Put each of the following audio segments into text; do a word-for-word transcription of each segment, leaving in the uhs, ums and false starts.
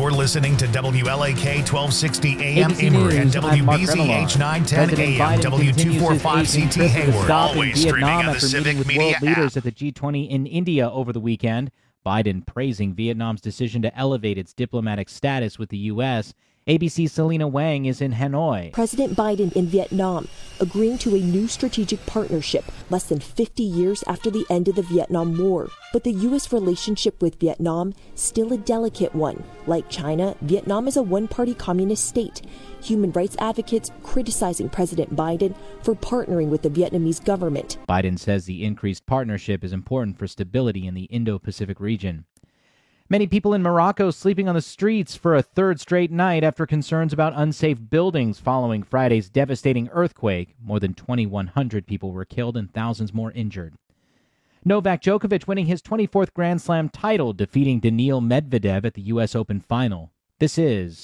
You're listening to W L A K twelve sixty A M A B C Amber News, and I'm Mark W B Z H Remillard. nine ten President A M Biden W two continues his forty-five C Asian T trip to Hayward. stop in Always streaming Vietnam on the after Civic meeting with Media world leaders app. at the G twenty in India over the weekend. Biden praising Vietnam's decision to elevate its diplomatic status with the U S. A B C's Selena Wang is in Hanoi. President Biden in Vietnam agreeing to a new strategic partnership less than fifty years after the end of the Vietnam War. But the U S relationship with Vietnam still a delicate one. Like China, Vietnam is a one-party communist state. Human rights advocates criticizing President Biden for partnering with the Vietnamese government. Biden says the increased partnership is important for stability in the Indo-Pacific region. Many people in Morocco sleeping on the streets for a third straight night after concerns about unsafe buildings following Friday's devastating earthquake. More than twenty-one hundred people were killed and thousands more injured. Novak Djokovic winning his twenty-fourth Grand Slam title, defeating Daniil Medvedev at the U S Open final. This is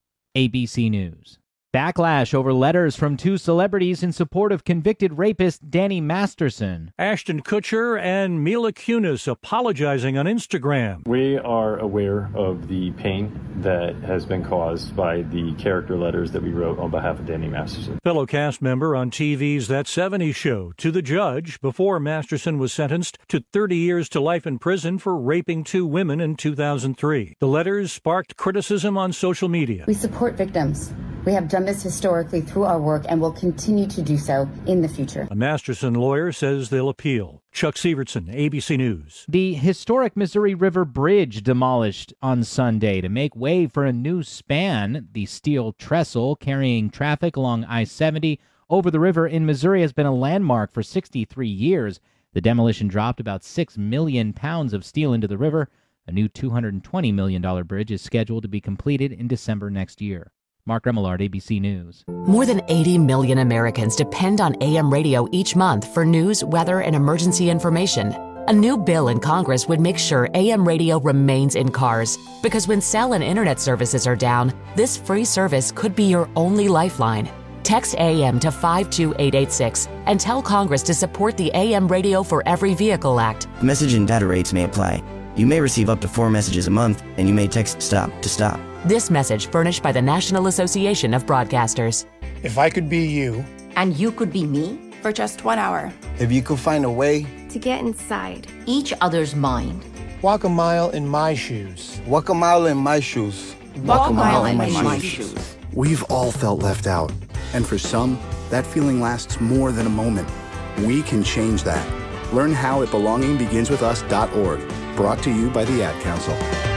A B C News. Backlash over letters from two celebrities in support of convicted rapist Danny Masterson. Ashton Kutcher and Mila Kunis apologizing on Instagram. We are aware of the pain that has been caused by the character letters that we wrote on behalf of Danny Masterson. Fellow cast member on T V's That seventies Show to the judge before Masterson was sentenced to thirty years to life in prison for raping two women in two thousand three. The letters sparked criticism on social media. We support victims. We have done this historically through our work and will continue to do so in the future. A Masterson lawyer says they'll appeal. Chuck Severson, A B C News. The historic Missouri River Bridge demolished on Sunday to make way for a new span. The steel trestle carrying traffic along I seventy over the river in Missouri has been a landmark for sixty-three years. The demolition dropped about six million pounds of steel into the river. A new two hundred twenty million dollars bridge is scheduled to be completed in December next year. Mark Remillard, A B C News. More than eighty million Americans depend on A M radio each month for news, weather, and emergency information. A new bill in Congress would make sure A M radio remains in cars, because when cell and internet services are down, this free service could be your only lifeline. Text A M to five two eight eight six and tell Congress to support the A M Radio for Every Vehicle Act. Message and data rates may apply. You may receive up to four messages a month, and you may text STOP to stop. This message furnished by the National Association of Broadcasters. If I could be you. And you could be me for just one hour. If you could find a way to get inside each other's mind. Walk a mile in my shoes. Walk a mile in my shoes. Walk, Walk a mile, mile in, in my, my shoes. shoes. We've all felt left out. And for some, that feeling lasts more than a moment. We can change that. Learn how at belonging begins with us dot org. Brought to you by the Ad Council.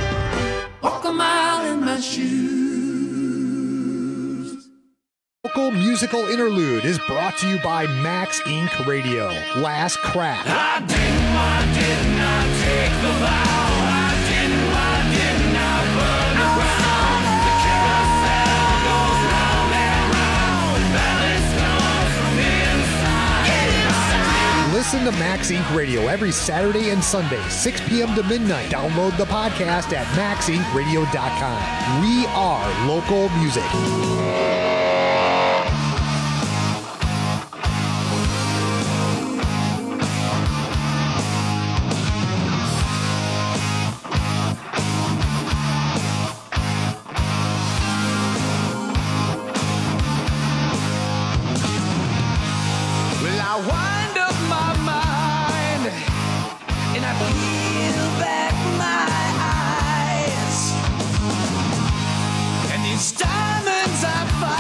Walk a mile in my shoes. Local musical interlude is brought to you by Max Incorporated. Radio. Last Crack. I didn't, I did not take the vow. I didn't, I did not burn the ground. The carousel goes round and round. Balance comes from inside. inside. Listen to Max Incorporated. Radio every Saturday and Sunday, six p.m. to midnight. Download the podcast at max inc radio dot com. We are local music. Well, I wind up my mind and I peel back my eyes, and these diamonds I find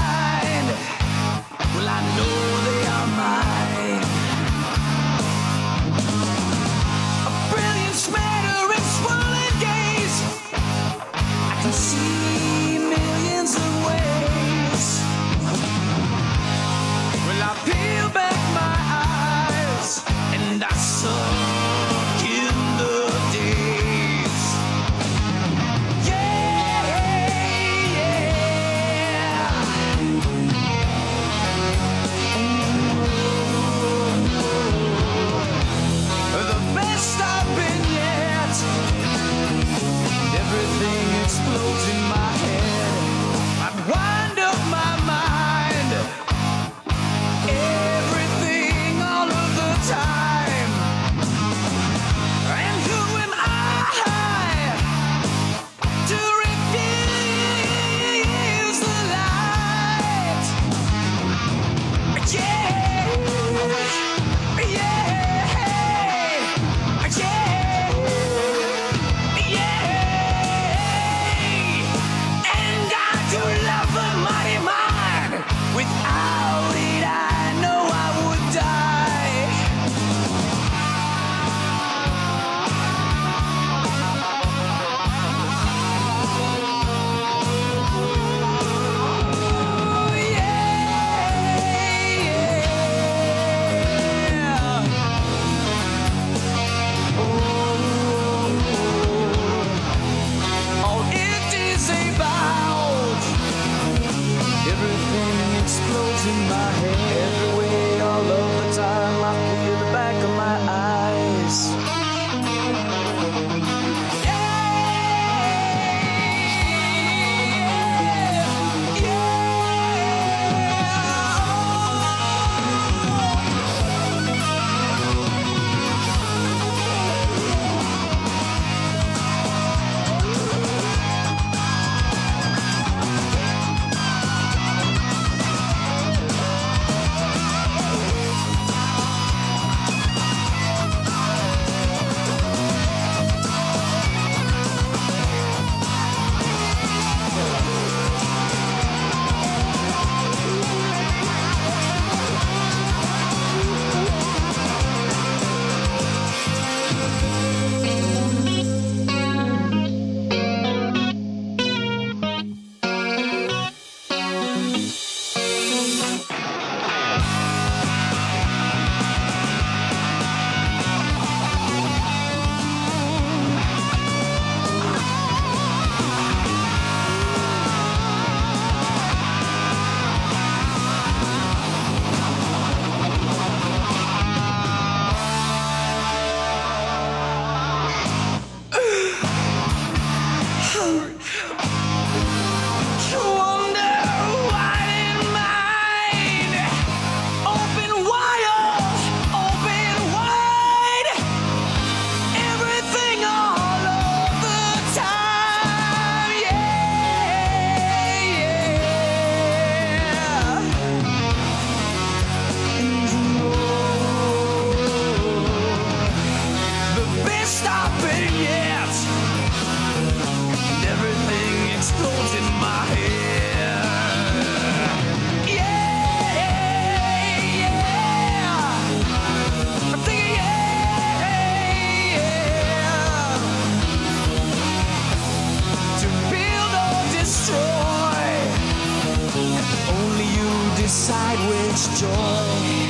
much joy.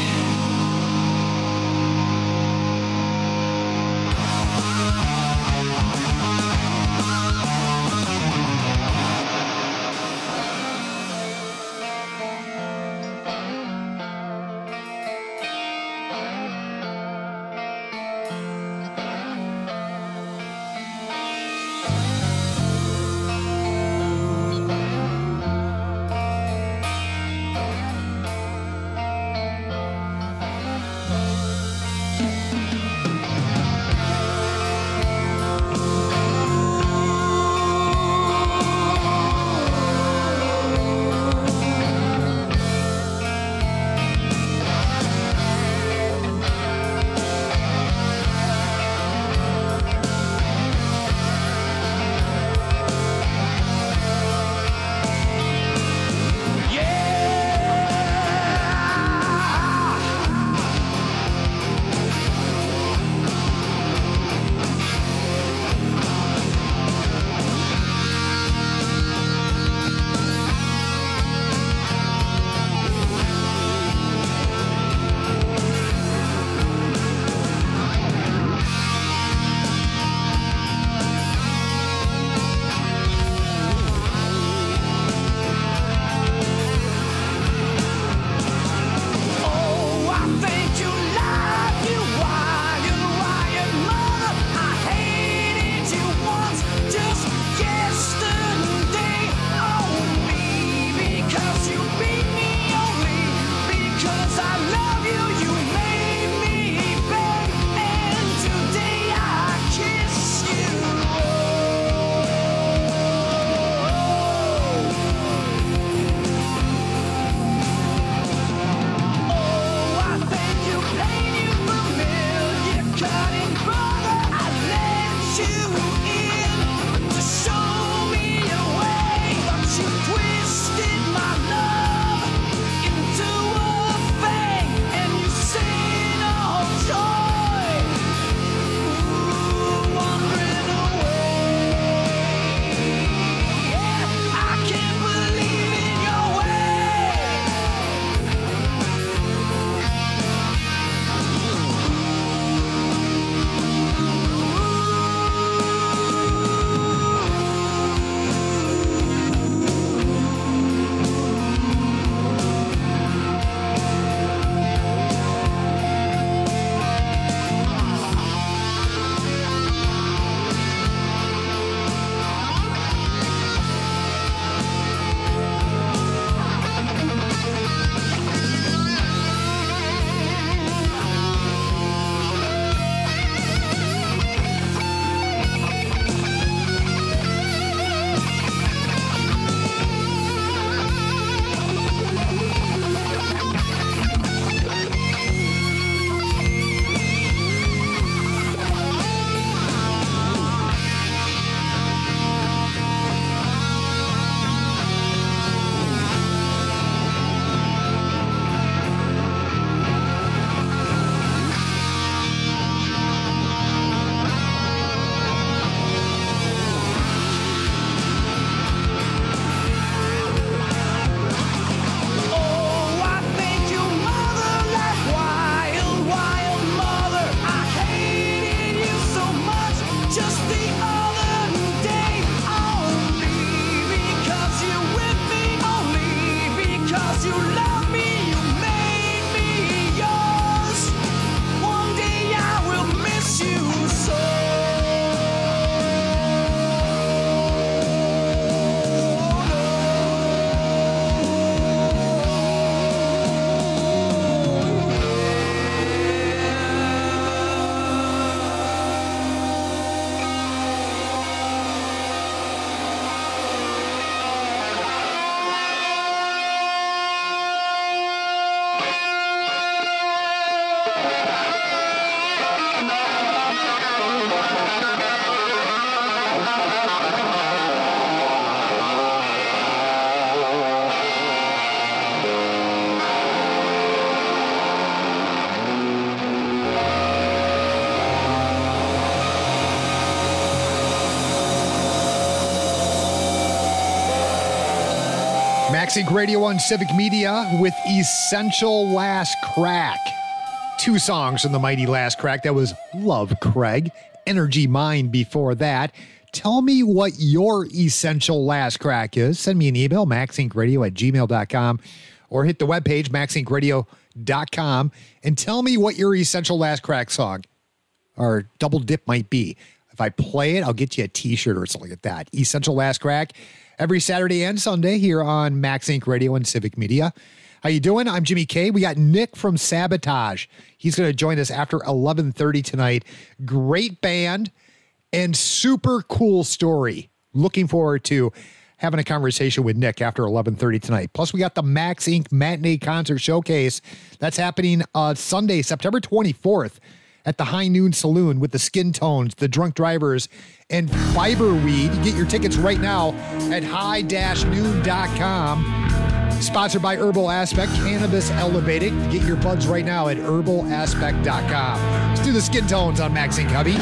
Max Inc Radio on Civic Media with Essential Last Crack. Two songs from the mighty Last Crack. That was Love Craig, Energy Mind before that. Tell me what your Essential Last Crack is. Send me an email, maxincradio at gmail dot com, or hit the webpage, max inc radio dot com, and tell me what your Essential Last Crack song or double dip might be. If I play it, I'll get you a t-shirt or something like that. Essential Last Crack every Saturday and Sunday here on Max Inc Radio and Civic Media. How you doing? I'm Jimmy K. We got Nick from Sabotage. He's going to join us after eleven thirty tonight. Great band and super cool story. Looking forward to having a conversation with Nick after eleven thirty tonight. Plus, we got the Max Inc Matinee Concert Showcase. That's happening uh, Sunday, September twenty-fourth at the High Noon Saloon with the Skin Tones, the Drunk Drivers, and Fiberweed. Get your tickets right now at high dash noon dot com. Sponsored by Herbal Aspect, Cannabis Elevated. Get your buds right now at herbal aspect dot com. Let's do the Skin Tones on Max Inc, hubby.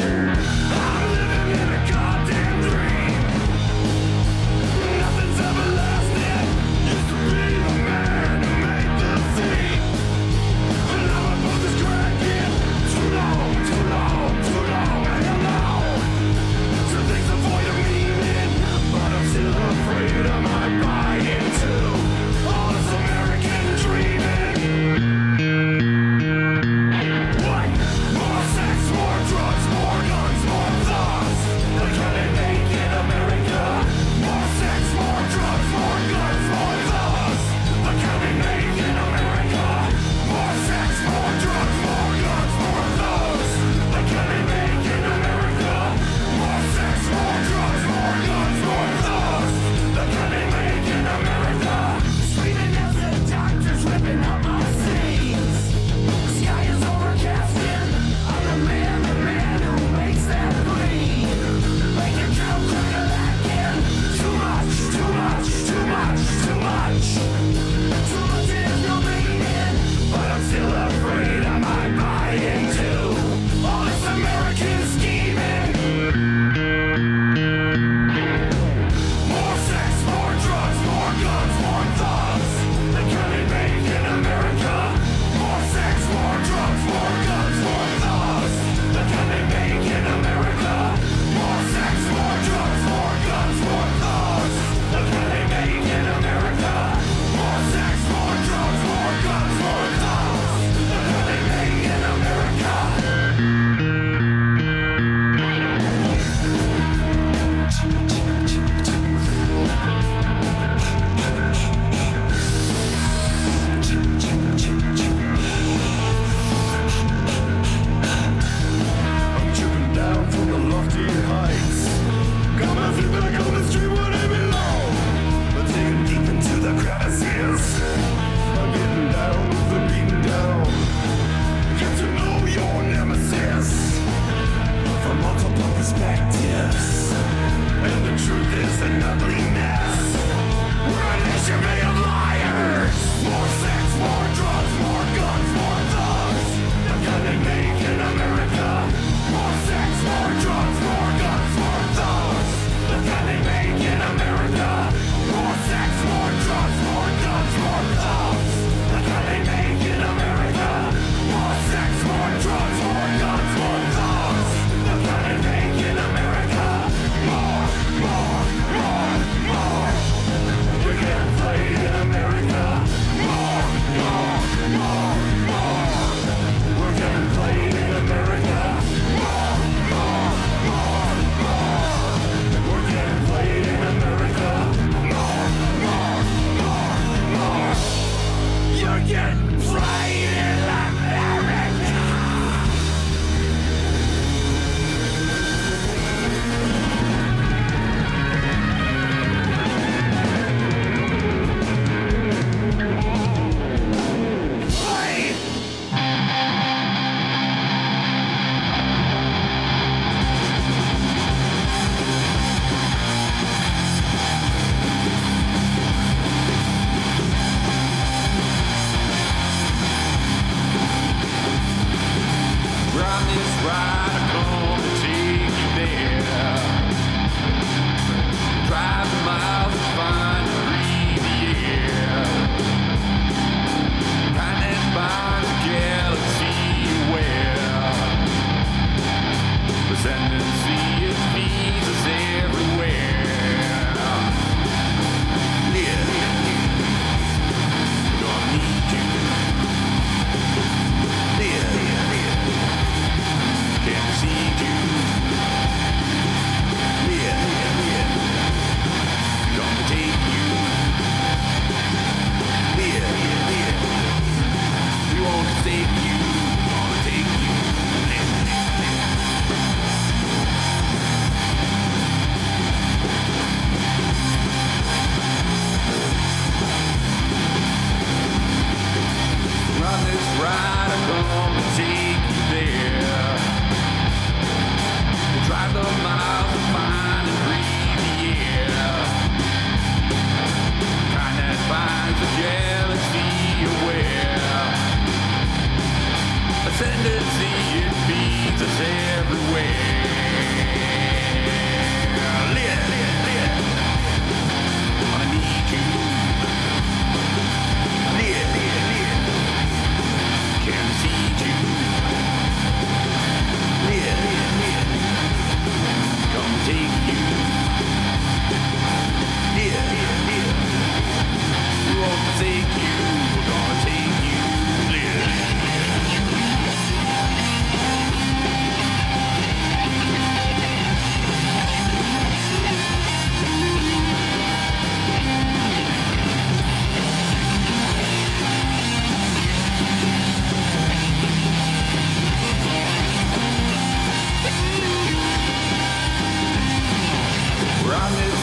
More sex, more drugs, more guns, more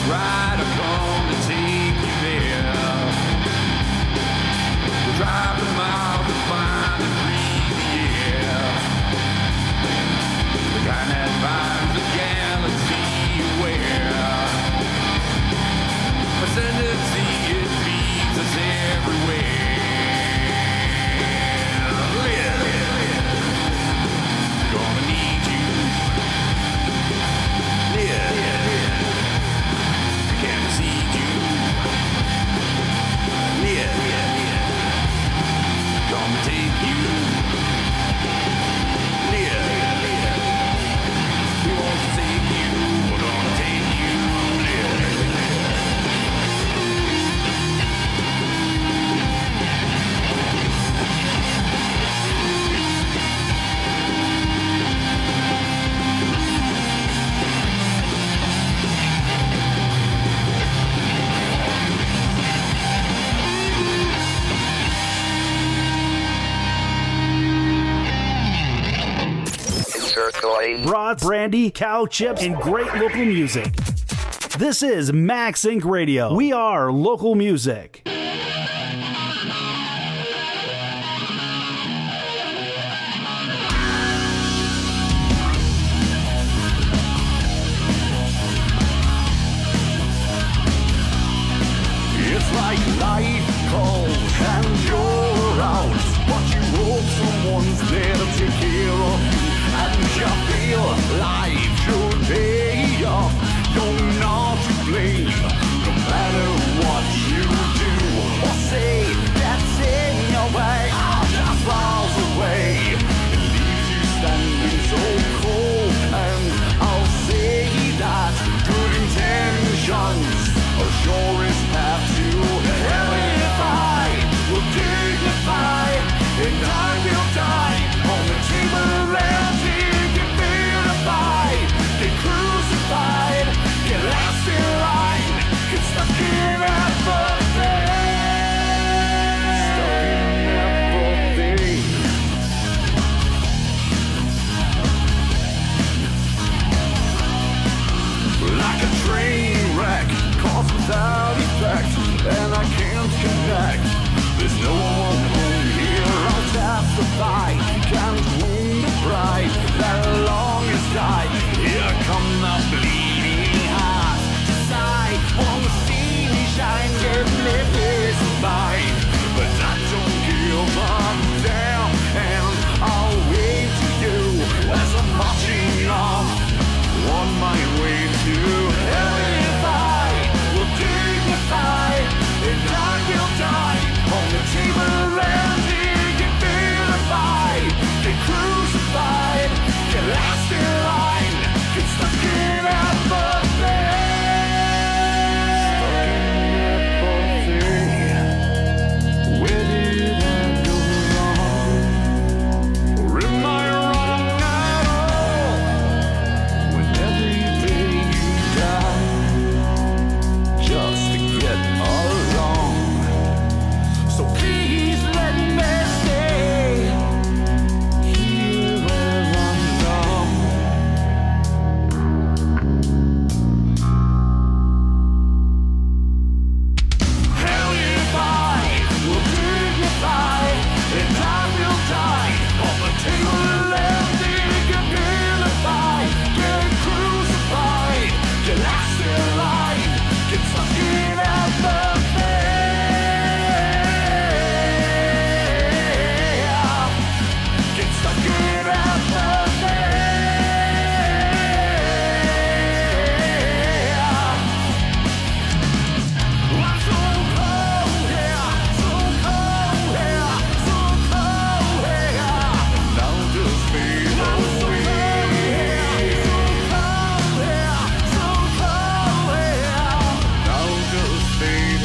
it's right, I've come to take you there. We'll drive the mile to find and breathe the air. The kind that finds the galaxy aware. Ascendancy, it feeds us everywhere. Live. Gonna need you. Live. Can't see you. Live. Gonna take you. Live. We want to take you. We're gonna take you. Live. Brats, brandy, cow chips, and great local music. This is Max Inc Radio. We are local music. It's like life calls and you're out, but you hope someone's there to take care of you, and you feel life should pay off. You're not to blame, no matter what you do or say. That's in your way, just falls away. It leaves you standing so cold, and I'll say that good intentions are surest path to hell. If I will dignify, and I will die on the table and get vilified, get crucified, get last in line, get stuck in apathy. Stuck in apathy. Like a train wreck, cause without effect, and I can't connect. There's no one home here, I'll testify. Can't wound the pride that long has died. Here come the bleeding hearts, decide on the sea we shine, get me peace of mind. But I don't give up down, and I'll wait to you as I'm marching on, on my way to hell. If I will dignify, and I will die on the table and get vilified, get crucified, get last in line, get stuck in apathy. Stuck in apathy. Where did I go wrong? Or am I wrong at all? When every day you die just to get along. So please let me stay here where I'm from. Hell, if I will dignify, and I will die on the table and get vilified, get crucified, get last in line, get stuck in apathy. Get stuck in apathy. I'm so cold here, so cold here, so cold here. Now just fade away. So cold here, so cold here. Now just fade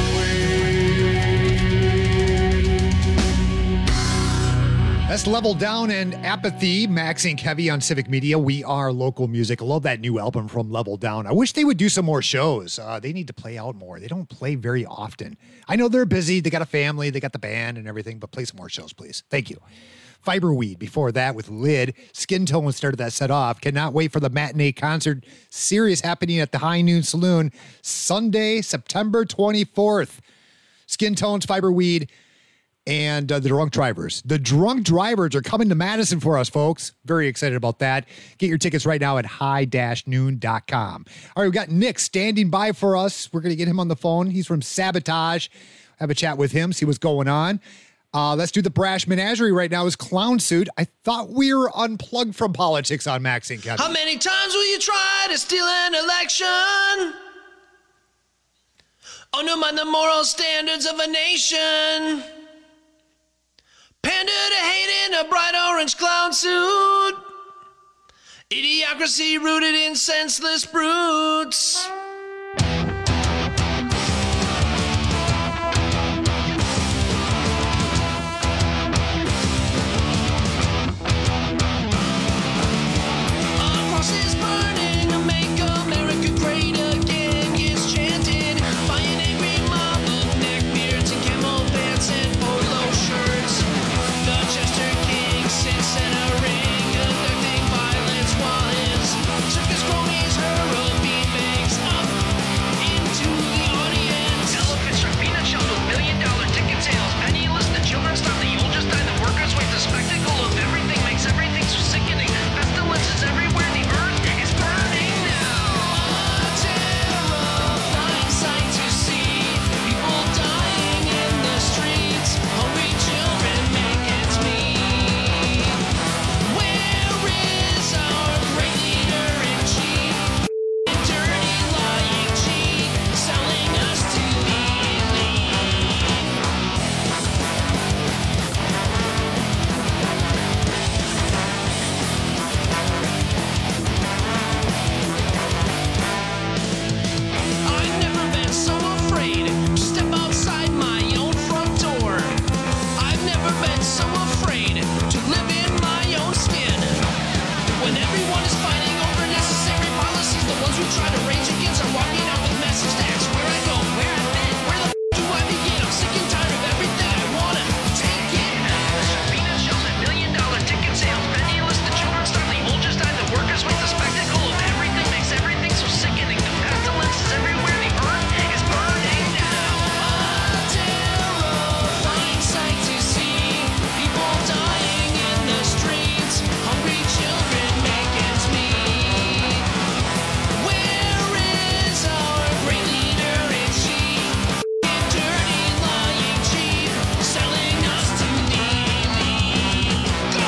away. That's Level Down and Apathy, Max Inc Heavy on Civic Media. We are local music. I love that new album from Level Down. I wish they would do some more shows. Uh, they need to play out more. They don't play very often. I know they're busy. They got a family. They got the band and everything, but play some more shows, please. Thank you. Fiberweed before that with Lid. Skin Tone started that set off. Cannot wait for the matinee concert series happening at the High Noon Saloon Sunday, September twenty-fourth. Skin Tones, Fiberweed, and uh, the Drunk Drivers. The Drunk Drivers are coming to Madison for us, folks. Very excited about that. Get your tickets right now at high dash noon dot com. All right, we've got Nick standing by for us. We're going to get him on the phone. He's from Sabotage. Have a chat with him, see what's going on. Uh, let's do the Brash Menagerie right now. Is Clown Suit. I thought we were unplugged from politics on Max and Kevin. How many times will you try to steal an election? Undermine the moral standards of a nation. Pander to hate in a bright orange clown suit. Idiocracy rooted in senseless brutes. Our cross is burning to make America great again. Gets chanted by an angry mob of neckbeards and camel pants and polo shirts. The Chester King sits in a ring, conducting violence while his circus cronies hurl beanbags up into the audience. Elephants shark peanut shells with million dollar ticket sales. Penniless, the children starve, the old just die, the workers wait. The spectacle of everything makes everything so sickening. Pestilence is everywhere, the earth is burning now. A terrifying sight to see. People dying in the streets. Hungry children make ends meet. Where is our great leader in chief? Dirty, lying cheat, selling us to the elite. I've never been so afraid to step outside my own front door. I've never been so afraid to live in my own skin. When everyone is fighting over necessary policies, the ones who try to rage against are walking out with message tags. Where I go, where I've been, where the f- do I begin? I'm sick and tired of everything. I wanna take it back. Peanut shells and million dollar ticket sales. Penniless, the children starve, the old just die, the workers wait. The spectacle of everything makes everything so sickening. The pestilence is everywhere, the earth is burning now. A terrifying sight to see. People dying in the streets. Hungry children make ends meet. Where is our great leader in chief? Dirty, lying cheap, selling us to the elite. Go!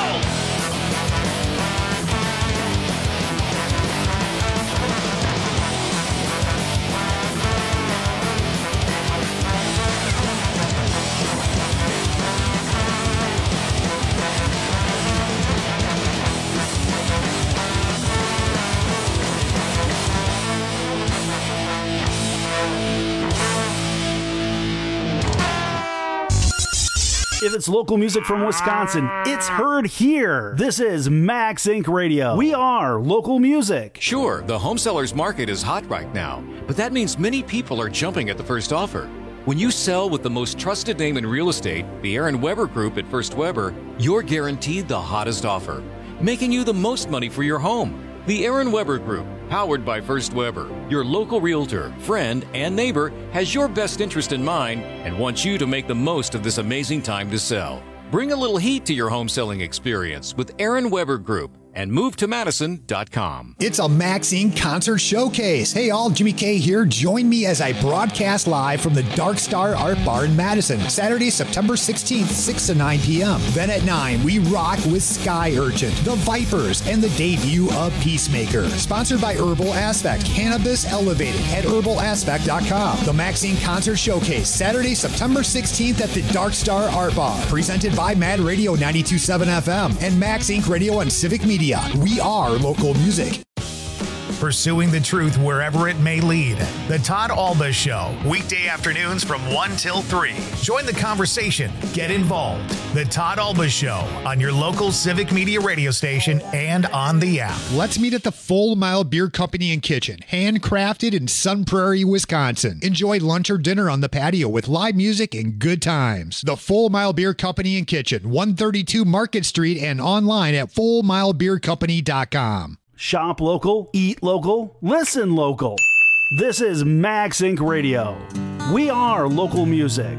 If it's local music from Wisconsin, it's heard here. This is Max Incorporated. Radio. We are local music. Sure, the home sellers market is hot right now, but that means many people are jumping at the first offer. When you sell with the most trusted name in real estate, the Aaron Weber Group at First Weber, you're guaranteed the hottest offer, making you the most money for your home. The Aaron Weber Group, powered by First Weber, your local realtor, friend, and neighbor, has your best interest in mind and wants you to make the most of this amazing time to sell. Bring a little heat to your home selling experience with Aaron Weber Group and move to madison dot com. It's a Maxine Concert Showcase. Hey all, Jimmy K here. Join me as I broadcast live from the Dark Star Art Bar in Madison, Saturday, September sixteenth, six to nine p.m. Then at nine, we rock with Sky Urchin, The Vipers, and the debut of Peacemaker. Sponsored by Herbal Aspect, Cannabis Elevated at herbal aspect dot com. The Maxine Concert Showcase, Saturday, September sixteenth at the Dark Star Art Bar. Presented by Mad Radio ninety-two point seven F M and Max Inc Radio and Civic Media. We are local music. pursuing the truth wherever it may lead. The Todd Alba Show, weekday afternoons from one till three. Join the conversation. Get involved. The Todd Alba Show on your local Civic Media radio station and on the app. Let's meet at the Full Mile Beer Company and Kitchen, handcrafted in Sun Prairie, Wisconsin. Enjoy lunch or dinner on the patio with live music and good times. The Full Mile Beer Company and Kitchen, one thirty-two Market Street, and online at full mile beer company dot com. Shop local, eat local, listen local. This is Max Incorporated. Radio. We are local music.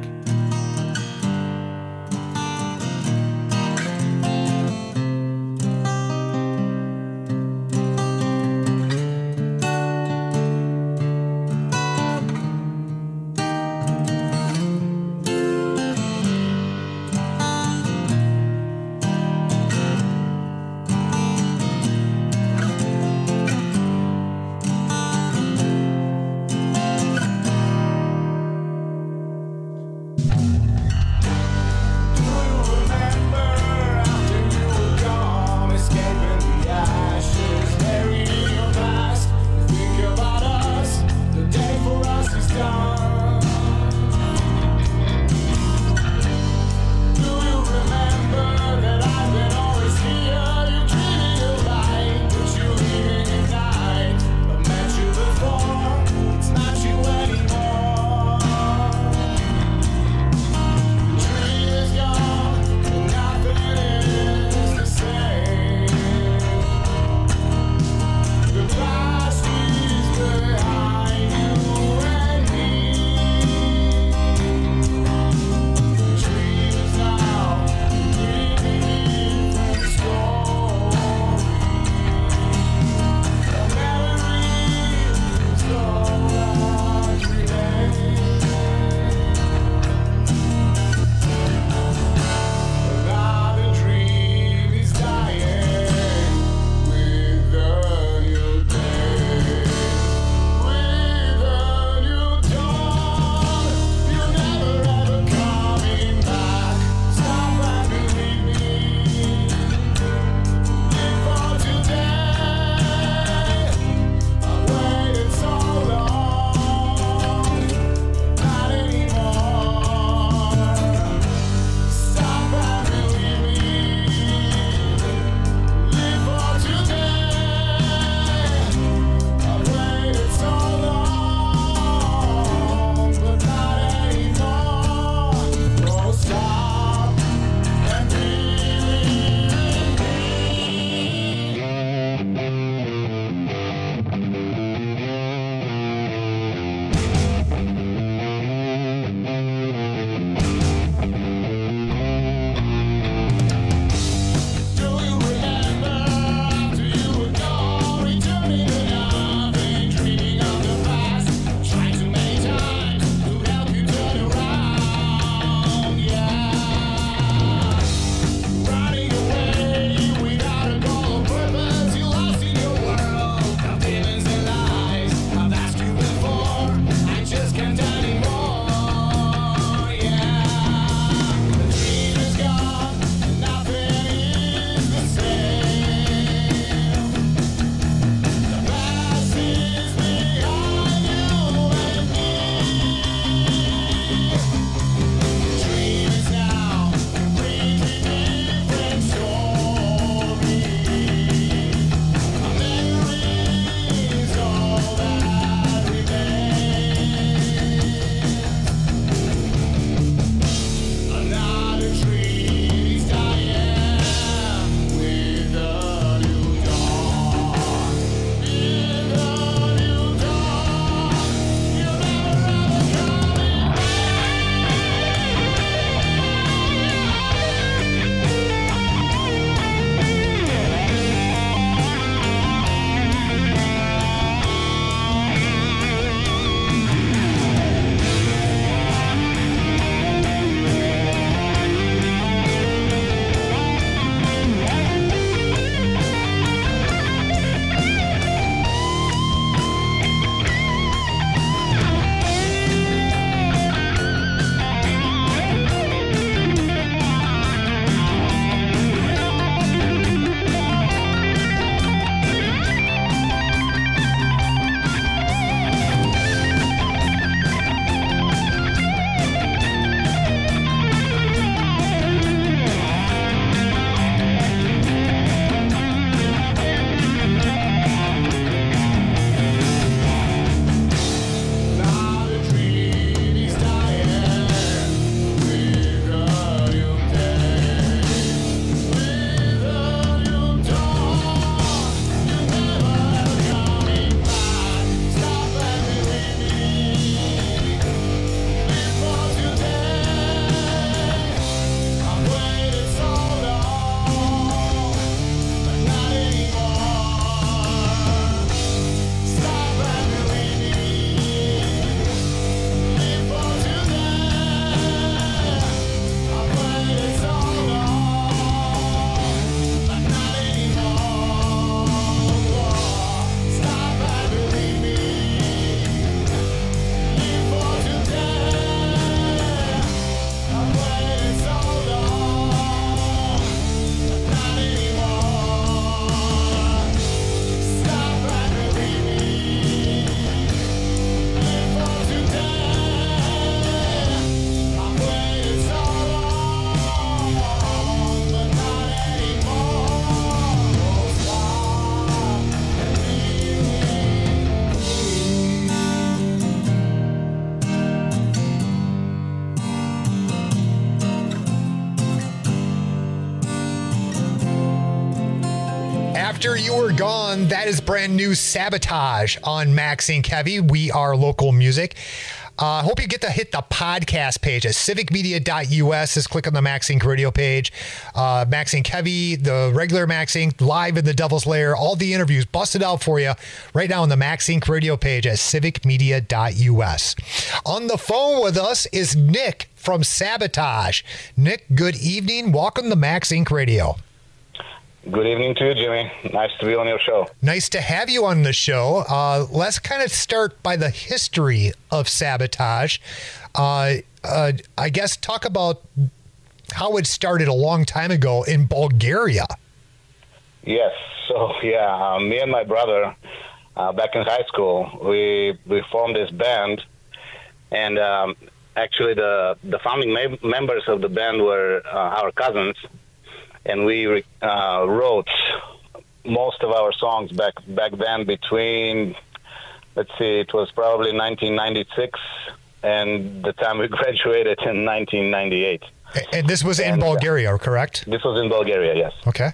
Gone. That is brand new Sabotage on Maxine Kevy. We are local music. I uh, hope you get to hit the podcast page at civic media dot U S. Just click on the Maxine Radio page. Uh, Maxine Kevy, the regular Maxine, live in the Devil's Lair, all the interviews busted out for you right now on the Maxine Radio page at civic media dot U S. On the phone with us is Nick from Sabotage. Nick, good evening. Welcome to Maxine Radio. Good evening to you, Jimmy. Nice to be on your show. Nice to have you on the show. Uh, let's kind of start by the history of Sabotage. Uh, uh, I guess talk about how it started a long time ago in Bulgaria. Yes. So, yeah, um, me and my brother, uh, back in high school, we we formed this band. And um, actually, the, the founding mem- members of the band were uh, our cousins. And we uh, wrote most of our songs back back then between, let's see, it was probably nineteen ninety-six and the time we graduated in nineteen ninety-eight. And this was in and, Bulgaria, uh, correct? This was in Bulgaria, yes. Okay.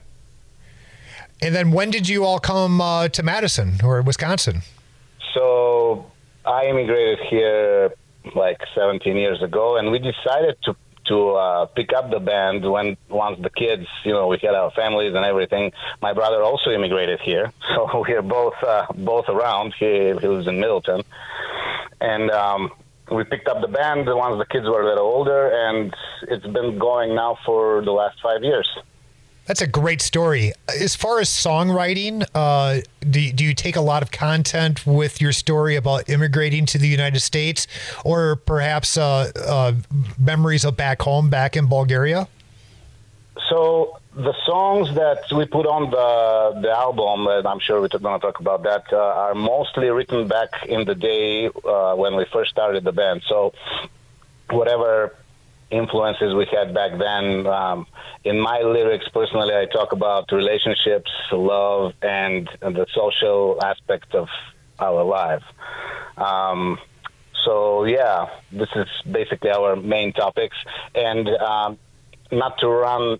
And then when did you all come uh, to Madison or Wisconsin? So I immigrated here like seventeen years ago, and we decided to to uh, pick up the band when once the kids, you know, we had our families and everything. My brother also immigrated here, so we're both uh, both around. He, he lives in Middleton. And um, we picked up the band once the kids were a little older, and it's been going now for the last five years. That's a great story. As far as songwriting, uh, do, do you take a lot of content with your story about immigrating to the United States, or perhaps uh, uh, memories of back home, back in Bulgaria? So the songs that we put on the the album, and I'm sure we're going to talk about that, uh, are mostly written back in the day uh, when we first started the band. So whatever influences we had back then. Um, in my lyrics, personally, I talk about relationships, love, and, and the social aspect of our life. Um, so, yeah, this is basically our main topics. And um, not to run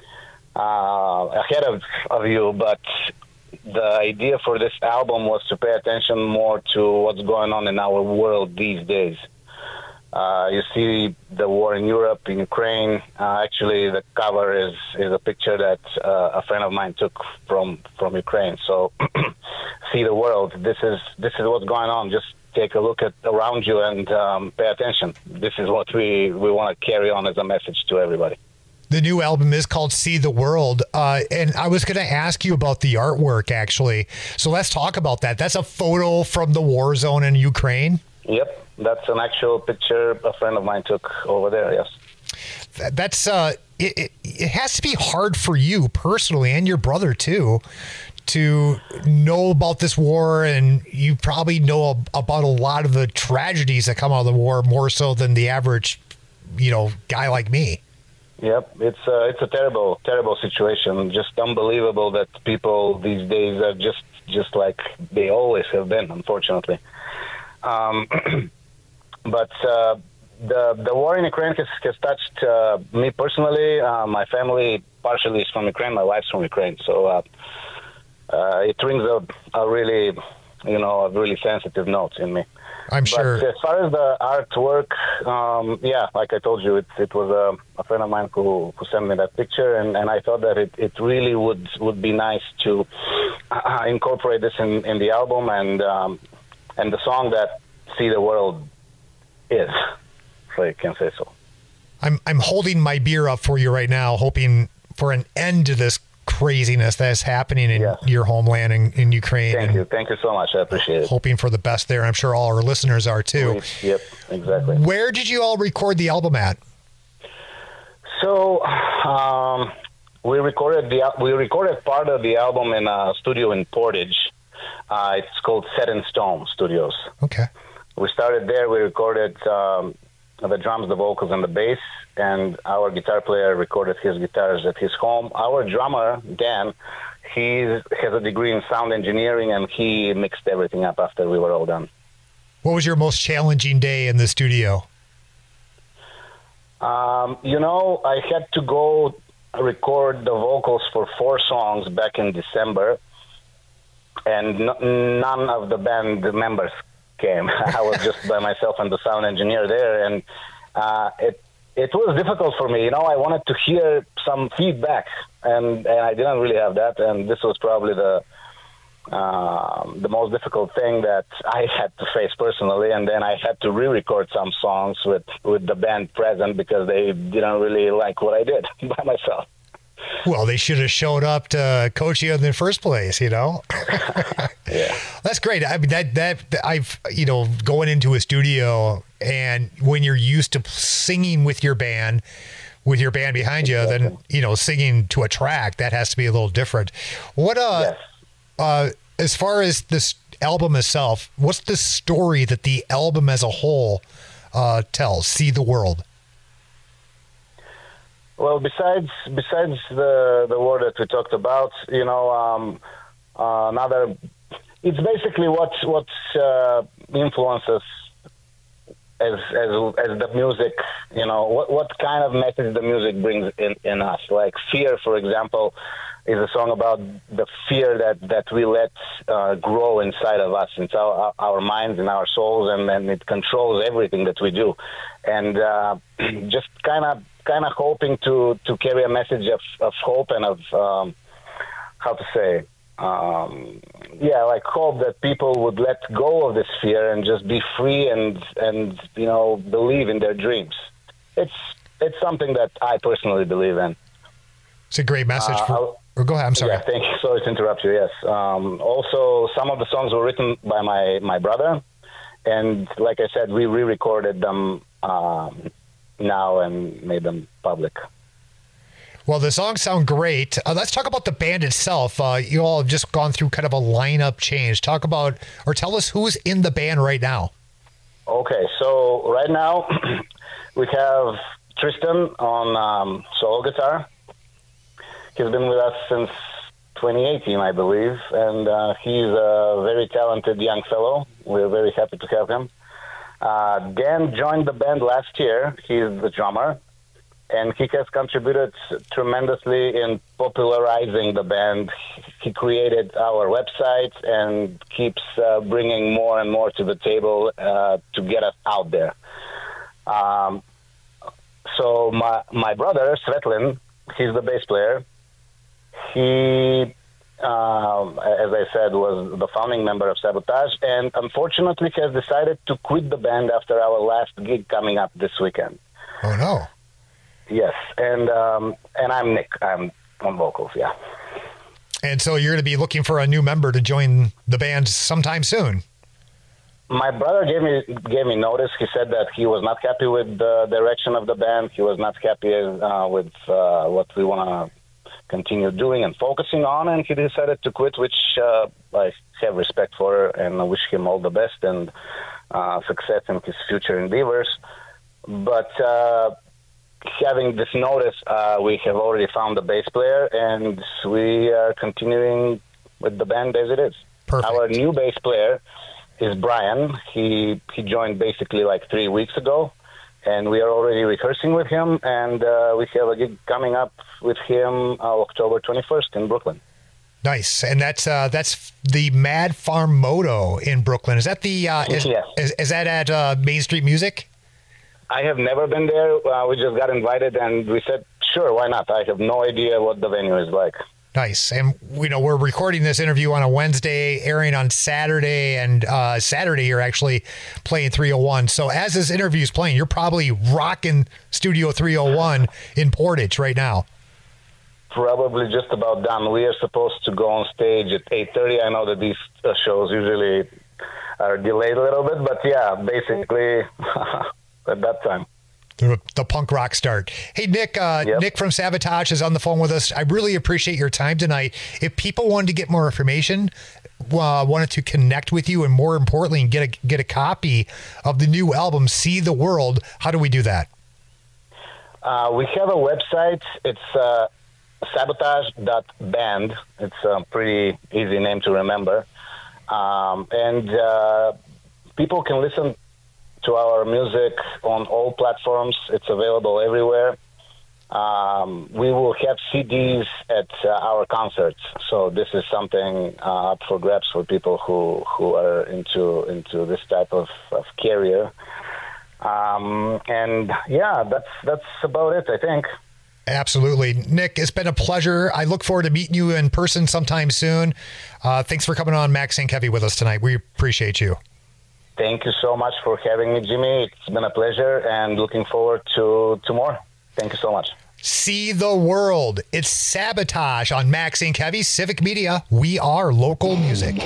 uh, ahead of, of you, but the idea for this album was to pay attention more to what's going on in our world these days. Uh, you see the war in Europe, in Ukraine. Uh, actually, the cover is, is a picture that uh, a friend of mine took from, from Ukraine. So, see the world. This is this is what's going on. Just take a look at around you and um, pay attention. This is what we, we want to carry on as a message to everybody. The new album is called See the World. Uh, and I was going to ask you about the artwork, actually. So let's talk about that. That's a photo from the war zone in Ukraine? Yep. That's an actual picture a friend of mine took over there, yes. That's, uh, it, it, it has to be hard for you personally and your brother too, to know about this war, and you probably know about a lot of the tragedies that come out of the war more so than the average, you know, guy like me. Yep, it's a, it's a terrible, terrible situation. Just unbelievable that people these days are just, just like they always have been, unfortunately. Um, but uh, the the war in Ukraine has, has touched uh, me personally. Uh, my family partially is from Ukraine. My wife's from Ukraine, so uh, uh, it rings a, a really, you know, a really sensitive note in me. I'm but sure. As far as the artwork, um, yeah, like I told you, it, it was a, a friend of mine who, who sent me that picture, and, and I thought that it, it really would would be nice to uh, incorporate this in, in the album, and um, and the song that See the World is, if I can say so. I'm I'm holding my beer up for you right now, hoping for an end to this craziness that is happening in yes. your homeland in, in Ukraine. Thank you. Thank you so much. I appreciate it. Hoping for the best there. I'm sure all our listeners are too. Yep, exactly. Where did you all record the album at? So um, we recorded the we recorded part of the album in a studio in Portage. Uh, it's called Set in Stone Studios. Okay. We started there. We recorded um, the drums, the vocals, and the bass, and our guitar player recorded his guitars at his home. Our drummer, Dan, he has a degree in sound engineering, and he mixed everything up after we were all done. What was your most challenging day in the studio? Um, you know, I had to go record the vocals for four songs back in December, and n- none of the band members came. I was just by myself and the sound engineer there, and uh, it it was difficult for me. You know, I wanted to hear some feedback, and, and I didn't really have that, and this was probably the uh, the most difficult thing that I had to face personally, and then I had to re-record some songs with, with the band present because they didn't really like what I did by myself. Well, they should have showed up to coach you in the first place, you know? Yeah. That's great. I mean, that, that, I've, you know, going into a studio and when you're used to singing with your band, with your band behind you, exactly. then, you know, singing to a track, that has to be a little different. What, uh, yes. uh, as far as this album itself, what's the story that the album as a whole uh, tells? See the World. Well, besides besides the the word that we talked about, you know, um, uh, another, it's basically what what uh, influences as as as the music, you know, what what kind of message the music brings in, in us. Like Fear, for example, is a song about the fear that that we let uh, grow inside of us, inside our, our minds and our souls, and, and it controls everything that we do, and uh, just kind of. kind of hoping to, to carry a message of, of hope and of, um, how to say, um, yeah, like hope that people would let go of this fear and just be free and, and you know, believe in their dreams. It's it's something that I personally believe in. It's a great message. For, uh, or go ahead, I'm sorry. Yeah, thank you. Sorry to interrupt you, yes. Um, also, some of the songs were written by my, my brother, and like I said, we re-recorded them um, now and made them public. Well, the songs sound great. Uh, let's talk about the band itself. Uh, you all have just gone through kind of a lineup change. Talk about, or tell us who's in the band right now. Okay, so right now we have Tristan on um, solo guitar. He's been with us since twenty eighteen, I believe, and uh, he's a very talented young fellow. We're very happy to have him. Uh, Dan joined the band last year. He's the drummer, and he has contributed tremendously in popularizing the band. He created our website and keeps uh, bringing more and more to the table uh, to get us out there. Um, so my my brother, Svetlin, he's the bass player. He, um, as I said, was the founding member of Sabotage, and unfortunately has decided to quit the band after our last gig coming up this weekend. Oh, no. Yes, and um, and I'm Nick. I'm on vocals, yeah. And so you're going to be looking for a new member to join the band sometime soon. My brother gave me gave me notice. He said that he was not happy with the direction of the band. He was not happy uh, with uh, what we want to continue doing and focusing on, and he decided to quit, which uh, I have respect for, and I wish him all the best and uh, success in his future endeavors. But uh, having this notice, uh, we have already found a bass player, and we are continuing with the band as it is. Perfect. Our new bass player is Brian. He he joined basically like three weeks ago, and we are already rehearsing with him, and uh, we have a gig coming up with him uh, October twenty-first in Brooklyn. Nice. And that's uh, that's the Mad Farm Moto in Brooklyn. Is that the uh, is, yes. is, is that at uh, Main Street Music? I have never been there. Uh, we just got invited, and we said, sure, why not? I have no idea what the venue is like. Nice. And, you know, we're recording this interview on a Wednesday, airing on Saturday, and uh, Saturday you're actually playing three oh one. So as this interview is playing, you're probably rocking Studio three oh one in Portage right now. Probably just about done. We are supposed to go on stage at eight thirty. I know that these uh, shows usually are delayed a little bit, but yeah, basically at that time. The, the punk rock start. Hey, Nick, uh, Yep. Nick from Sabotage is on the phone with us. I really appreciate your time tonight. If people wanted to get more information, uh, wanted to connect with you, and more importantly, get a, get a copy of the new album, See the World, how do we do that? Uh, we have a website. It's uh, sabotage dot band. It's a pretty easy name to remember. Um, and uh, people can listen to our music on all platforms. It's available everywhere. um, we will have C Ds at uh, our concerts. So this is something uh, up for grabs for people who, who are into into this type of, of carrier. Um, and yeah, that's that's about it, I think. Absolutely. Nick, it's been a pleasure. I look forward to meeting you in person sometime soon. Uh, thanks for coming on Max and Kevy with us tonight. We appreciate you. Thank you so much for having me, Jimmy. It's been a pleasure and looking forward to, to more. Thank you so much. See the World. It's Sabotage on Max and Kevy, Civic Media. We are local music.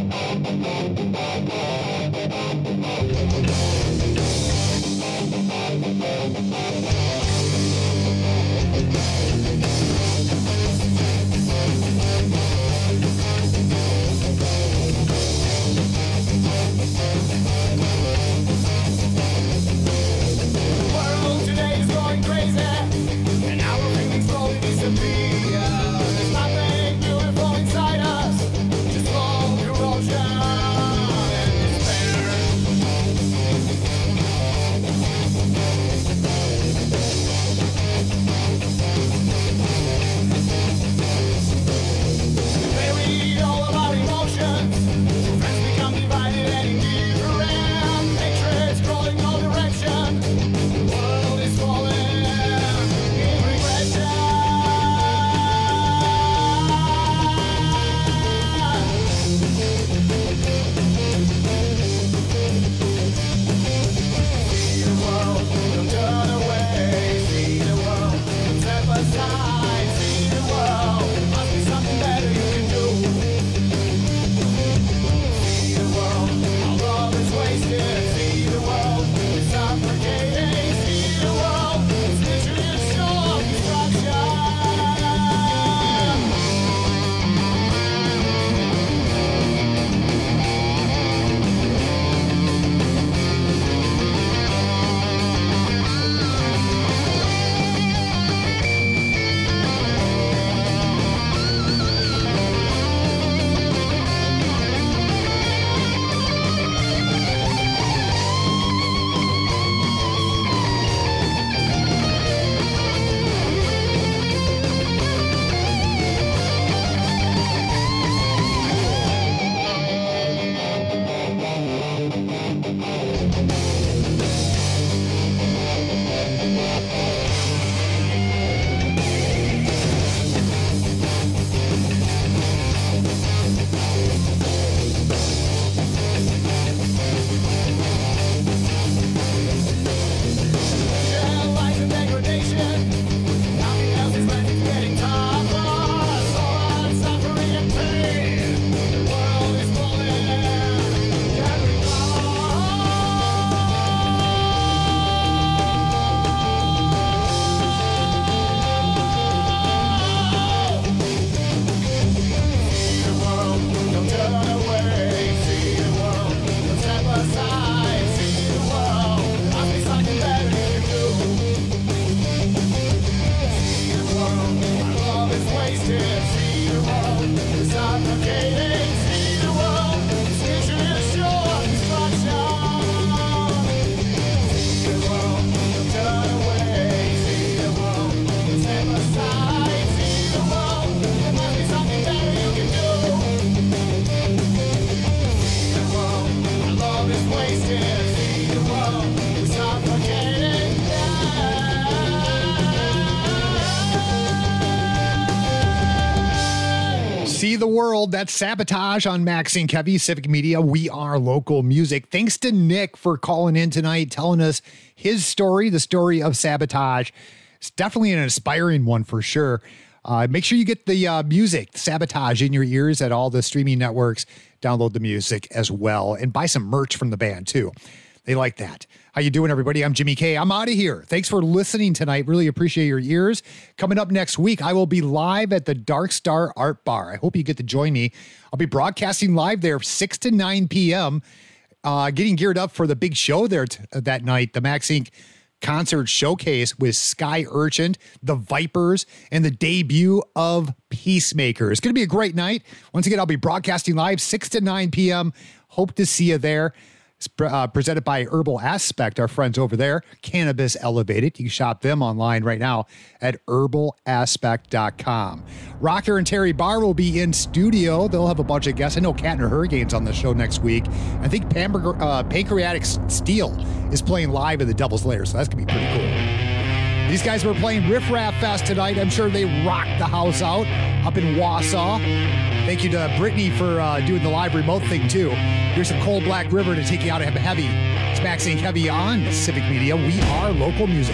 See the World. That's Sabotage on Max and Kevy, Civic Media. We are local music. Thanks to Nick for calling in tonight, telling us his story, the story of Sabotage. It's definitely an inspiring one for sure. Uh, make sure you get the uh, music, Sabotage, in your ears at all the streaming networks. Download the music as well and buy some merch from the band too. They like that. How you doing, everybody? I'm Jimmy K. I'm out of here. Thanks for listening tonight. Really appreciate your ears. Coming up next week, I will be live at the Dark Star Art Bar. I hope you get to join me. I'll be broadcasting live there six to nine p.m., uh, getting geared up for the big show there t- that night, the Max Incorporated concert showcase with Sky Urchin, the Vipers, and the debut of Peacemaker. It's going to be a great night. Once again, I'll be broadcasting live six to nine p.m. Hope to see you there. It's uh, presented by Herbal Aspect, our friends over there, Cannabis Elevated. You can shop them online right now at herbal aspect dot com. Rocker and Terry Barr will be in studio. They'll have a bunch of guests. I know Katner Hurricane's on the show next week. I think Pamber, uh, Pancreatic Steel is playing live in the Devil's Lair, so that's going to be pretty cool. These guys were playing Riff Raff Fest tonight. I'm sure they rocked the house out up in Wausau. Thank you to Brittany for uh, doing the live remote thing, too. Here's some Cold Black River to take you out of heavy. It's Max Inc Heavy on Civic Media. We are local music.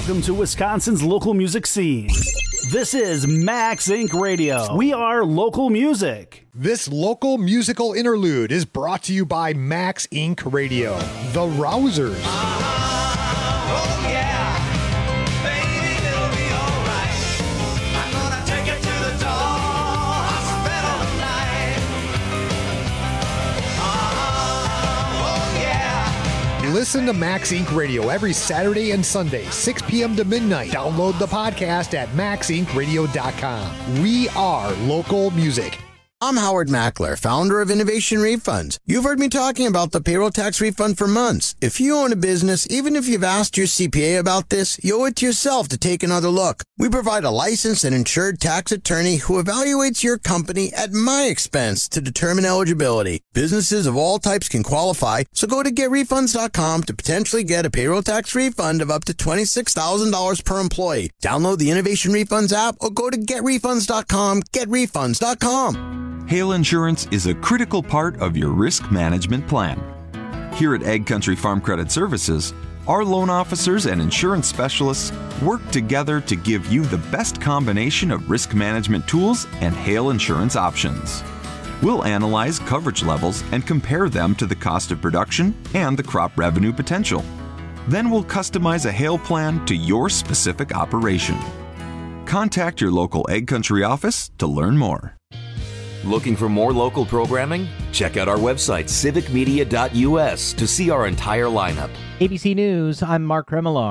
Welcome to Wisconsin's local music scene. This is Max Incorporated. Radio. We are local music. This local musical interlude is brought to you by Max Incorporated. Radio. The Rousers. Oh yeah, baby, it'll be alright. I'm gonna take you to the door, hospital tonight. Oh yeah. Listen to Max Incorporated. Radio every Saturday and Sunday, six p.m. to midnight. Download the podcast at max inc radio dot com. We are local music. I'm Howard Mackler, founder of Innovation Refunds. You've heard me talking about the payroll tax refund for months. If you own a business, even if you've asked your C P A about this, you owe it to yourself to take another look. We provide a licensed and insured tax attorney who evaluates your company at my expense to determine eligibility. Businesses of all types can qualify, so go to get refunds dot com to potentially get a payroll tax refund of up to twenty-six thousand dollars per employee. Download the Innovation Refunds app or go to get refunds dot com, get refunds dot com. Hail Insurance is a critical part of your risk management plan. Here at Ag Country Farm Credit Services, our loan officers and insurance specialists work together to give you the best combination of risk management tools and hail insurance options. We'll analyze coverage levels and compare them to the cost of production and the crop revenue potential. Then we'll customize a hail plan to your specific operation. Contact your local Ag Country office to learn more. Looking for more local programming? Check out our website, civic media dot u s, to see our entire lineup. A B C News, I'm Mark Remillard.